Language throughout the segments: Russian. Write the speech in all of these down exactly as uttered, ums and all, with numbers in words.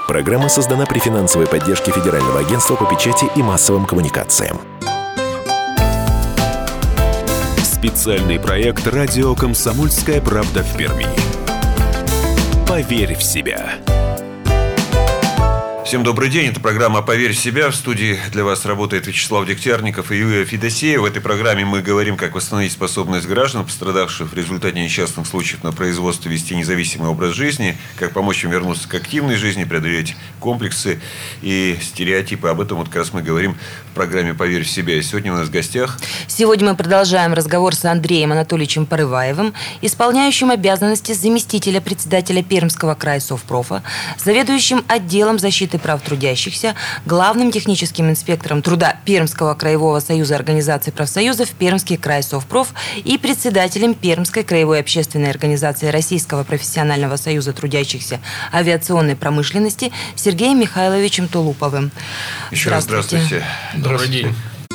Программа создана при финансовой поддержке Федерального агентства по печати и массовым коммуникациям. Специальный проект «Радио Комсомольская правда» в Перми. Поверь в себя. Всем добрый день. Это программа «Поверь в себя». В студии для вас работает Вячеслав Дегтярников и Юлия Федосеева. В этой программе мы говорим, как восстановить способность граждан, пострадавших в результате несчастных случаев на производстве, вести независимый образ жизни, как помочь им вернуться к активной жизни, преодолеть комплексы и стереотипы. Об этом вот как раз мы говорим в программе «Поверь в себя». И сегодня у нас в гостях... Сегодня мы продолжаем разговор с Андреем Анатольевичем Порываевым, исполняющим обязанности заместителя председателя Пермского края Совпрофа, заведующим отделом защиты прав трудящихся, главным техническим инспектором труда Пермского краевого союза организаций профсоюзов Пермский край Совпроф и председателем Пермской краевой общественной организации Российского профессионального союза трудящихся авиационной промышленности Сергеем Михайловичем Тулуповым. Еще раз здравствуйте. Добрый день.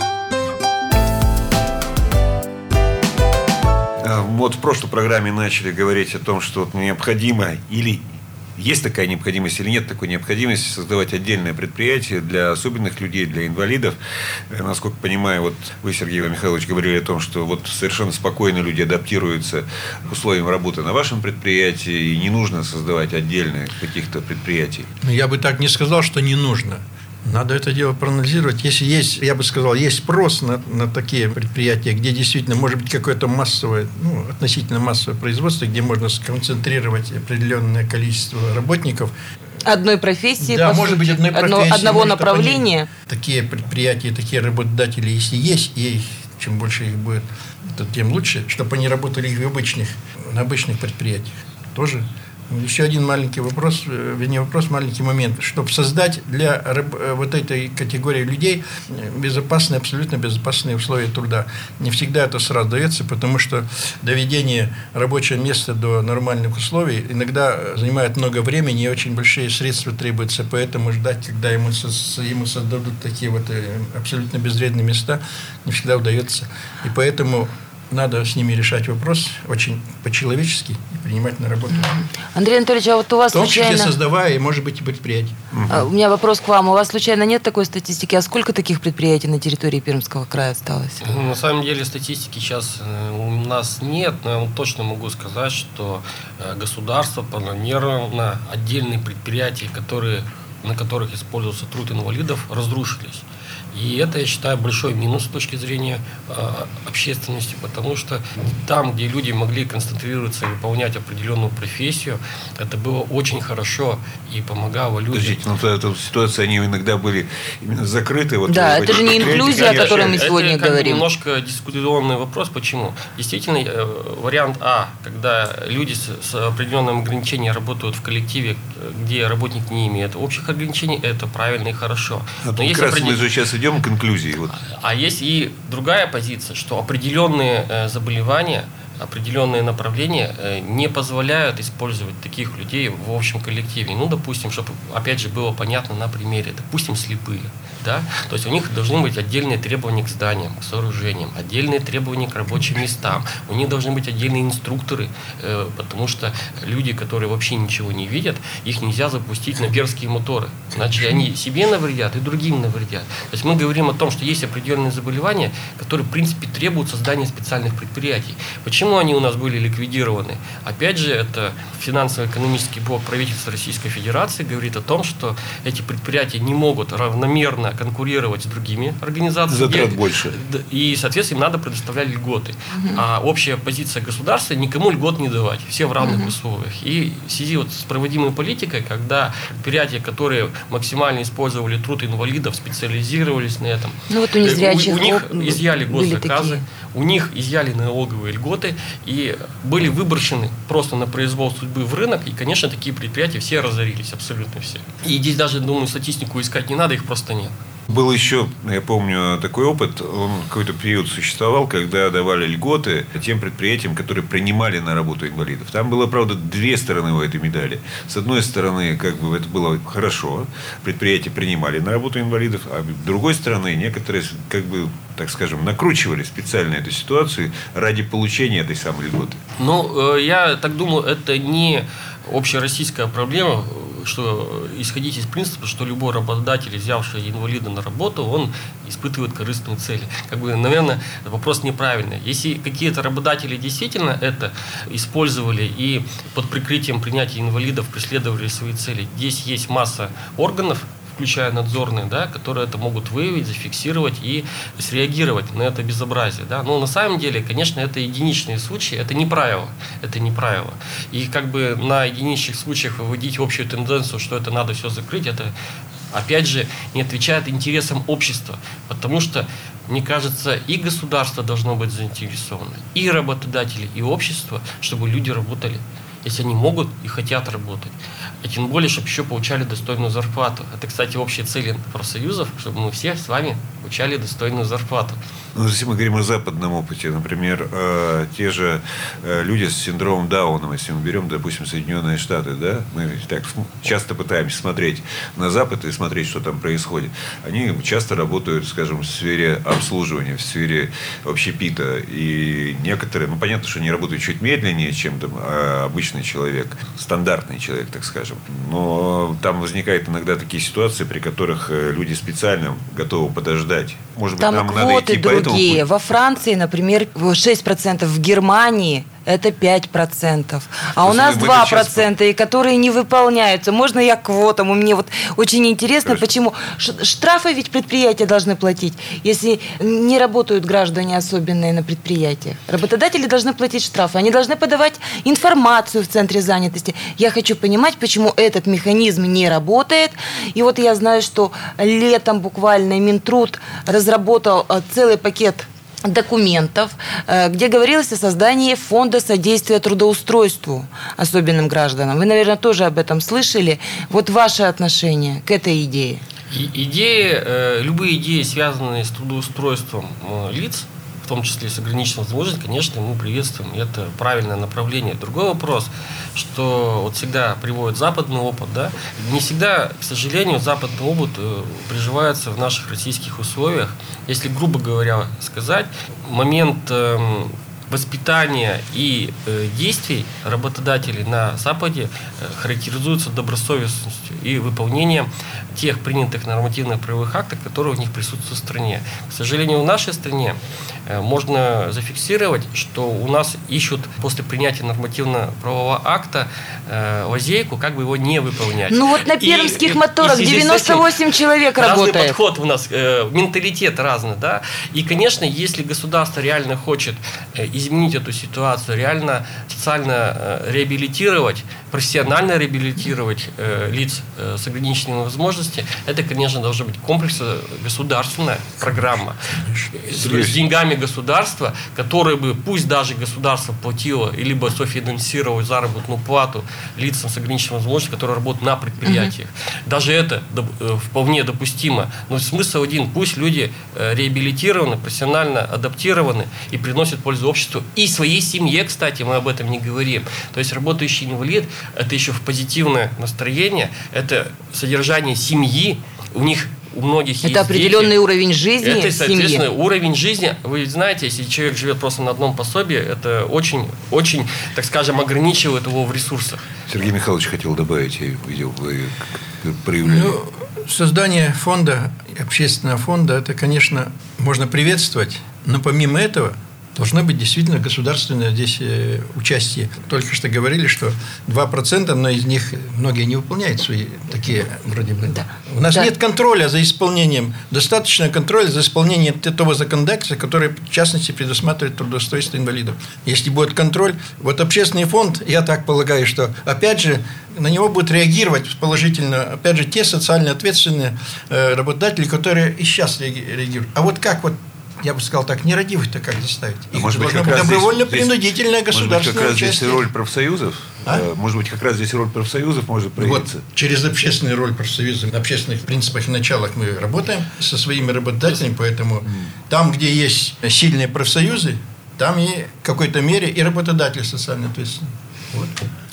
Вот в прошлой программе начали говорить о том, что необходимо или есть такая необходимость или нет такой необходимости создавать отдельное предприятие для особенных людей, для инвалидов. Насколько понимаю, вот вы, Сергей Михайлович, говорили о том, что вот совершенно спокойно люди адаптируются к условиям работы на вашем предприятии, и не нужно создавать отдельных каких-то предприятий. Я бы так не сказал, что не нужно. Надо это дело проанализировать. Если есть, я бы сказал, есть спрос на, на такие предприятия, где действительно может быть какое-то массовое, ну, относительно массовое производство, где можно сконцентрировать определенное количество работников. Одной профессии, да, по может сути, быть, одной одно, профессии, одного может, направления. Такие предприятия, такие работодатели, если есть, и чем больше их будет, то тем лучше, чтобы они работали в обычных, на обычных предприятиях. Тоже. Еще один маленький вопрос, вернее вопрос, маленький момент. Чтобы создать для вот этой категории людей безопасные, абсолютно безопасные условия труда. Не всегда это сразу дается, потому что доведение рабочего места до нормальных условий иногда занимает много времени и очень большие средства требуются. Поэтому ждать, когда ему, ему создадут такие вот абсолютно безвредные места, не всегда удается. И поэтому надо с ними решать вопрос очень по-человечески и принимать на работу. Андрей Анатольевич, а вот у вас в том числе случайно... создавая, и, может быть, и предприятие. Угу. У меня вопрос к вам. У вас случайно нет такой статистики? А сколько таких предприятий на территории Пермского края осталось? На самом деле статистики сейчас у нас нет, но я точно могу сказать, что государство планировало отдельные предприятия, которые, на которых используется труд инвалидов, разрушились. И это, я считаю, большой минус с точки зрения э, общественности, потому что там, где люди могли концентрироваться и выполнять определенную профессию, это было очень хорошо и помогало людям. Подождите, ну в этой ситуации они иногда были именно закрыты. Вот да, это же не инклюзия, о которой мы сегодня это говорим. Это немножко дискуссионный вопрос. Почему? Действительно, э, вариант А, когда люди с, с определенным ограничением работают в коллективе, где работник не имеет общих ограничений, это правильно и хорошо. Но Но как раз определ... мы же сейчас идем к инклюзии. Вот. А есть и другая позиция, что определенные э, заболевания, определенные направления э, не позволяют использовать таких людей в общем коллективе. Ну, допустим, чтобы, опять же, было понятно на примере, допустим, слепые. Да? То есть у них должны быть отдельные требования к зданиям, к сооружениям, отдельные требования к рабочим местам. У них должны быть отдельные инструкторы, э, потому что люди, которые вообще ничего не видят, их нельзя запустить на перские моторы. Иначе они себе навредят и другим навредят. То есть мы говорим о том, что есть определенные заболевания, которые, в принципе, требуют создания специальных предприятий. Почему они у нас были ликвидированы? Опять же, это финансово-экономический блок правительства Российской Федерации говорит о том, что эти предприятия не могут равномерно конкурировать с другими организациями. Затрат больше. И, соответственно, им надо предоставлять льготы. Uh-huh. А общая позиция государства — никому льгот не давать. Все в равных uh-huh. условиях. И в связи вот с проводимой политикой, когда предприятия, которые максимально использовали труд инвалидов, специализировались на этом, ну, вот у незрячих у, у них изъяли госзаказы, у них изъяли налоговые льготы и были выброшены просто на произвол судьбы в рынок. И, конечно, такие предприятия все разорились, абсолютно все. И здесь даже, думаю, статистику искать не надо, их просто нет. Был еще, я помню, такой опыт, он какой-то период существовал, когда давали льготы тем предприятиям, которые принимали на работу инвалидов. Там было, правда, две стороны у этой медали. С одной стороны, как бы это было хорошо, предприятия принимали на работу инвалидов, а с другой стороны, некоторые, как бы, так скажем, накручивали специально эту ситуацию ради получения этой самой льготы. Ну, я так думаю, это не общероссийская проблема. что исходить из принципа, что любой работодатель, взявший инвалида на работу, он испытывает корыстные цели. Как бы, наверное, вопрос неправильный. Если какие-то работодатели действительно это использовали и под прикрытием принятия инвалидов преследовали свои цели, здесь есть масса органов, включая надзорные, да, которые это могут выявить, зафиксировать и среагировать на это безобразие. Да. Но на самом деле, конечно, это единичные случаи, это не правило. Это не правило. И как бы на единичных случаях выводить общую тенденцию, что это надо все закрыть, это, опять же, не отвечает интересам общества. Потому что, мне кажется, и государство должно быть заинтересовано, и работодатели, и общество, чтобы люди работали, если они могут и хотят работать. И тем более, чтобы еще получали достойную зарплату. Это, кстати, общие цели профсоюзов, чтобы мы все с вами получали достойную зарплату. Ну, если мы говорим о западном опыте, например, э, те же э, люди с синдромом Дауна, если мы берем, допустим, Соединенные Штаты, да, мы так часто пытаемся смотреть на Запад и смотреть, что там происходит. Они часто работают, скажем, в сфере обслуживания, в сфере общепита. И некоторые, ну, понятно, что они работают чуть медленнее, чем там, обычный человек, стандартный человек, так скажем. Но там возникают иногда такие ситуации, при которых люди специально готовы подождать. Может быть, там нам надо квоты идти по этому другие. пути? Во Франции, например, шесть процентов, в Германии это пять процентов. А То у нас мы это два сейчас процента, и которые не выполняются. Можно я к квотам? Мне вот очень интересно, Хорошо. почему. Ш- Штрафы ведь предприятия должны платить, если не работают граждане особенные на предприятиях. Работодатели должны платить штрафы. Они должны подавать информацию в центре занятости. Я хочу понимать, почему этот механизм не работает. И вот я знаю, что летом буквально Минтруд разработал э, целый пакет документов, э, где говорилось о создании фонда содействия трудоустройству особенным гражданам. Вы, наверное, тоже об этом слышали. Вот ваше отношение к этой идее. И идеи, э, любые идеи, связанные с трудоустройством э, лиц, в том числе с ограниченной возможностью, конечно, мы приветствуем. И это правильное направление. Другой вопрос, что вот всегда приводит западный опыт, да, не всегда, к сожалению, западный опыт э, приживается в наших российских условиях. Если, грубо говоря, сказать, момент э, воспитания и э, действий работодателей на Западе э, характеризуется добросовестностью и выполнением тех принятых нормативных правовых актов, которые у них присутствуют в стране. К сожалению, в нашей стране э, можно зафиксировать, что у нас ищут после принятия нормативно-правового акта э, лазейку, как бы его не выполнять. Ну вот на пермских И- моторах и в связи с девяносто восемь этим человек разный работает. подход у нас, э, менталитет разный, да. И, конечно, если государство реально хочет э, изменить эту ситуацию, реально социально э, реабилитировать, профессионально реабилитировать э, лиц э, с ограниченными возможностями, это, конечно, должна быть комплексная государственная программа с, с деньгами государства, которая бы, пусть даже государство платило, либо софинансировало заработную плату лицам с ограниченными возможностями, которые работают на предприятиях. Mm-hmm. Даже это доп, э, вполне допустимо. Но смысл один: пусть люди э, реабилитированы, профессионально адаптированы и приносят пользу обществу и своей семье, кстати, мы об этом не говорим. То есть работающий инвалид – это еще в позитивное настроение, это содержание семьи, у них у многих Это есть определенный дети. уровень жизни Это, в соответственно, семье. уровень жизни. Вы знаете, если человек живет просто на одном пособии, это очень, очень, так скажем, ограничивает его в ресурсах. Сергей Михайлович хотел добавить, я видел, вы проявляли. Ну, создание фонда, общественного фонда, это, конечно, можно приветствовать, но помимо этого должно быть действительно государственное здесь участие. Только что говорили, что два процента, но из них многие не выполняют свои такие вроде бы. Да. У нас Да. нет контроля за исполнением, достаточно контроля за исполнением того законодательства, которое, в частности, предусматривает трудоустройство инвалидов. Если будет контроль, вот общественный фонд, я так полагаю, что, опять же, на него будут реагировать положительно, опять же, те социально ответственные э, работодатели, которые и сейчас реагируют. А вот как вот, я бы сказал так, нерадивых-то как заставить? А Их может быть, должно как быть раз добровольно-принудительное здесь- может быть, как государственное раз здесь участие. роль профсоюзов? А? Э, Может быть, как раз здесь роль профсоюзов может Вот проявиться? через общественную роль профсоюза, на общественных принципах и началах мы работаем со своими работодателями, поэтому там, где есть сильные профсоюзы, там и в какой-то мере и работодатели социально ответственны. Вот.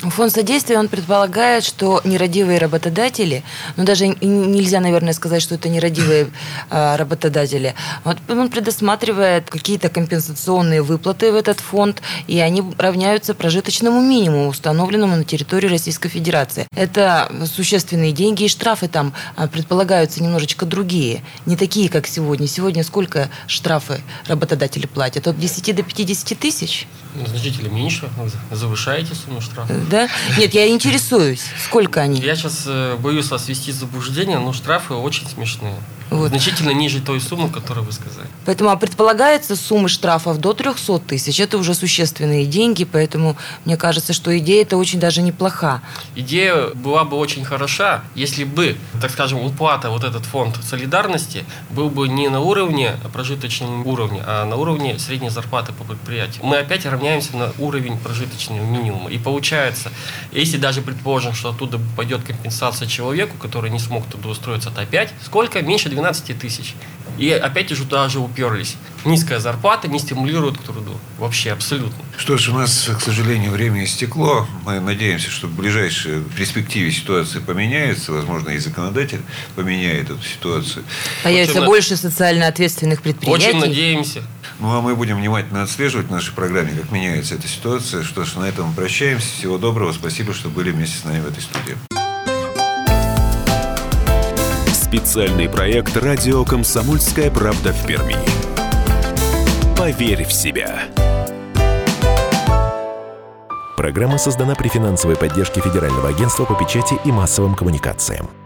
Фонд содействия, он предполагает, что нерадивые работодатели, ну даже нельзя, наверное, сказать, что это нерадивые э, работодатели, вот он предусматривает какие-то компенсационные выплаты в этот фонд, и они равняются прожиточному минимуму, установленному на территории Российской Федерации. Это существенные деньги, и штрафы там предполагаются немножечко другие, не такие, как сегодня. Сегодня сколько штрафы работодатели платят? От десяти до пятидесяти тысяч? Значительно меньше. Вы завышаете сумму штрафа. Да? Нет, я интересуюсь, сколько они? Я сейчас э, боюсь вас ввести в заблуждение, но штрафы очень смешные. Вот. Значительно ниже той суммы, которую вы сказали. Поэтому а предполагается суммы штрафов до трехсот тысяч. Это уже существенные деньги, поэтому мне кажется, что идея это очень даже неплоха. Идея была бы очень хороша, если бы, так скажем, уплата вот этот фонд солидарности был бы не на уровне прожиточного уровня, а на уровне средней зарплаты по предприятию. Мы опять равняемся на уровень прожиточного минимума. И получается, если даже предположим, что оттуда пойдет компенсация человеку, который не смог туда устроиться, то опять сколько? Меньше двенадцати тысяч. И опять уже туда же уперлись. Низкая зарплата не стимулирует к труду. Вообще, абсолютно. Что ж, у нас, к сожалению, время истекло. Мы надеемся, что в ближайшей перспективе ситуация поменяется. Возможно, и законодатель поменяет эту ситуацию. Появится Очень больше социально ответственных предприятий. Очень надеемся. Ну, а мы будем внимательно отслеживать в нашей программе, как меняется эта ситуация. Что ж, на этом мы прощаемся. Всего доброго. Спасибо, что были вместе с нами в этой студии. Специальный проект «Радио Комсомольская правда» в Перми. Поверь в себя. Программа создана при финансовой поддержке Федерального агентства по печати и массовым коммуникациям.